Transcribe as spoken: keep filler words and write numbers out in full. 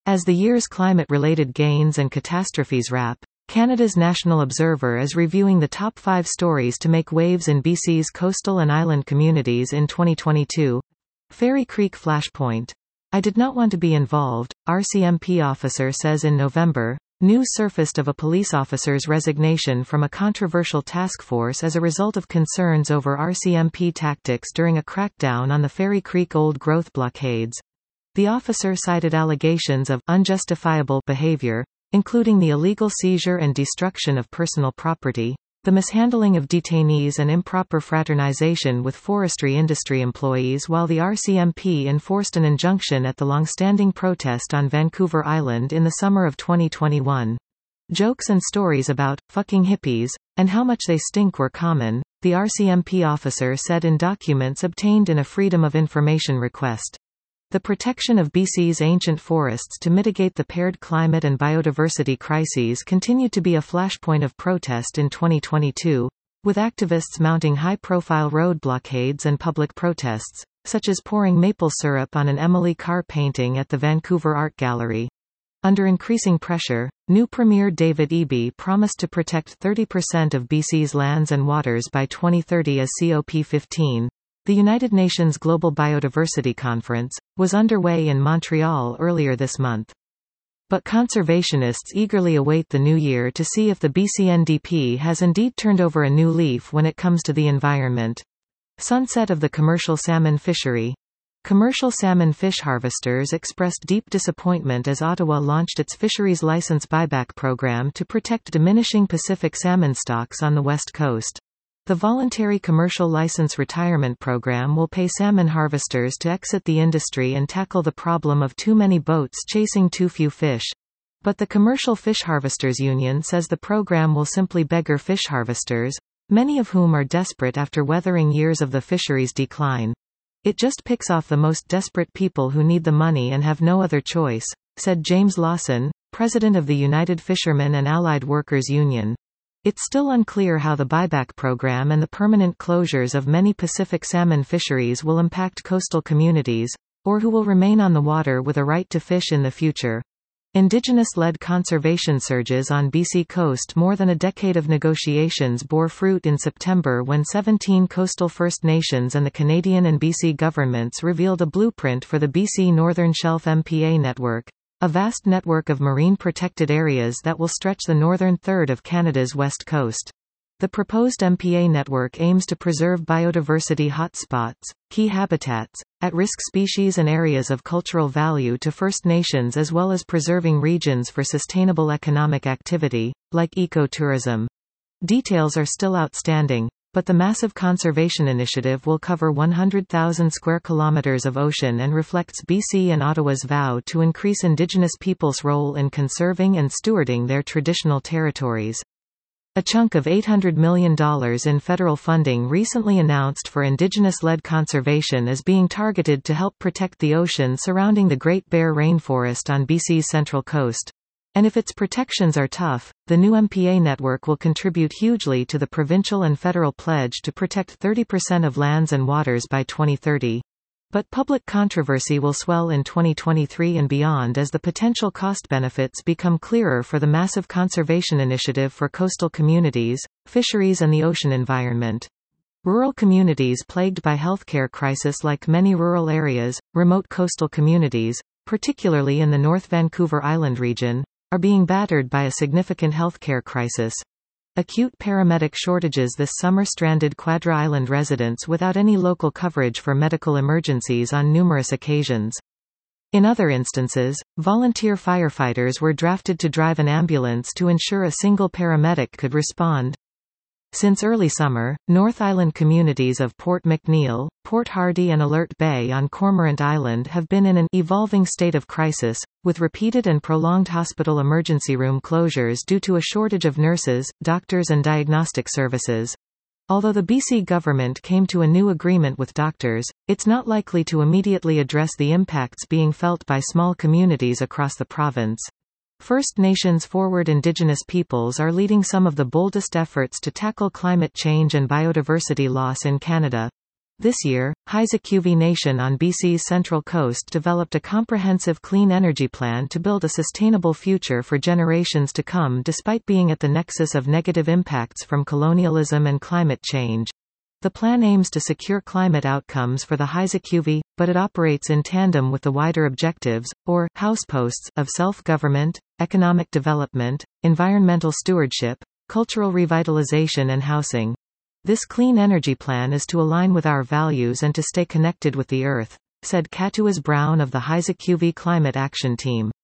As the year's climate-related gains and catastrophes wrap, Canada's National Observer is reviewing the top five stories to make waves in B C's coastal and island communities in twenty twenty-two. Fairy Creek Flashpoint. I did not want to be involved, R C M P officer says in November. News surfaced of a police officer's resignation from a controversial task force as a result of concerns over R C M P tactics during a crackdown on the Fairy Creek old-growth blockades. The officer cited allegations of unjustifiable behavior, including the illegal seizure and destruction of personal property, the mishandling of detainees and improper fraternization with forestry industry employees, while the R C M P enforced an injunction at the long-standing protest on Vancouver Island in the summer of twenty twenty-one. Jokes and stories about fucking hippies and how much they stink were common, the R C M P officer said in documents obtained in a Freedom of Information request. The protection of B C's ancient forests to mitigate the paired climate and biodiversity crises continued to be a flashpoint of protest in twenty twenty-two, with activists mounting high-profile road blockades and public protests, such as pouring maple syrup on an Emily Carr painting at the Vancouver Art Gallery. Under increasing pressure, new Premier David Eby promised to protect thirty percent of B C's lands and waters by twenty thirty as C O P fifteen. The United Nations Global Biodiversity Conference was underway in Montreal earlier this month. But conservationists eagerly await the new year to see if the B C N D P has indeed turned over a new leaf when it comes to the environment. Sunset of the commercial salmon fishery. Commercial salmon fish harvesters expressed deep disappointment as Ottawa launched its fisheries license buyback program to protect diminishing Pacific salmon stocks on the West Coast. The voluntary commercial license retirement program will pay salmon harvesters to exit the industry and tackle the problem of too many boats chasing too few fish. But the Commercial Fish Harvesters Union says the program will simply beggar fish harvesters, many of whom are desperate after weathering years of the fishery's decline. It just picks off the most desperate people who need the money and have no other choice, said James Lawson, president of the United Fishermen and Allied Workers Union. It's still unclear how the buyback program and the permanent closures of many Pacific salmon fisheries will impact coastal communities, or who will remain on the water with a right to fish in the future. Indigenous-led conservation surges on B C coast. More than a decade of negotiations bore fruit in September when seventeen coastal First Nations and the Canadian and B C governments revealed a blueprint for the B C Northern Shelf M P A network, a vast network of marine protected areas that will stretch the northern third of Canada's west coast. The proposed M P A network aims to preserve biodiversity hotspots, key habitats, at-risk species and areas of cultural value to First Nations, as well as preserving regions for sustainable economic activity, like ecotourism. Details are still outstanding, but the massive conservation initiative will cover one hundred thousand square kilometers of ocean and reflects B C and Ottawa's vow to increase Indigenous peoples' role in conserving and stewarding their traditional territories. A chunk of eight hundred million dollars in federal funding recently announced for Indigenous-led conservation is being targeted to help protect the ocean surrounding the Great Bear Rainforest on B C's central coast. And if its protections are tough, the new M P A network will contribute hugely to the provincial and federal pledge to protect thirty percent of lands and waters by twenty thirty. But public controversy will swell in twenty twenty-three and beyond as the potential cost benefits become clearer for the massive conservation initiative for coastal communities, fisheries and the ocean environment. Rural communities plagued by healthcare crisis, like many rural areas, remote coastal communities, particularly in the North Vancouver Island region, are being battered by a significant healthcare crisis. Acute paramedic shortages this summer stranded Quadra Island residents without any local coverage for medical emergencies on numerous occasions. In other instances, volunteer firefighters were drafted to drive an ambulance to ensure a single paramedic could respond. Since early summer, North Island communities of Port McNeill, Port Hardy and Alert Bay on Cormorant Island have been in an evolving state of crisis, with repeated and prolonged hospital emergency room closures due to a shortage of nurses, doctors and diagnostic services. Although the B C government came to a new agreement with doctors, it's not likely to immediately address the impacts being felt by small communities across the province. First Nations forward Indigenous peoples are leading some of the boldest efforts to tackle climate change and biodiversity loss in Canada. This year, Haisakuvy Nation on B C's Central Coast developed a comprehensive clean energy plan to build a sustainable future for generations to come despite being at the nexus of negative impacts from colonialism and climate change. The plan aims to secure climate outcomes for the Haisakuvy, but it operates in tandem with the wider objectives, or houseposts, of self-government, economic development, environmental stewardship, cultural revitalization and housing. This clean energy plan is to align with our values and to stay connected with the Earth, said Katuas Brown of the Haisakuvy Climate Action Team.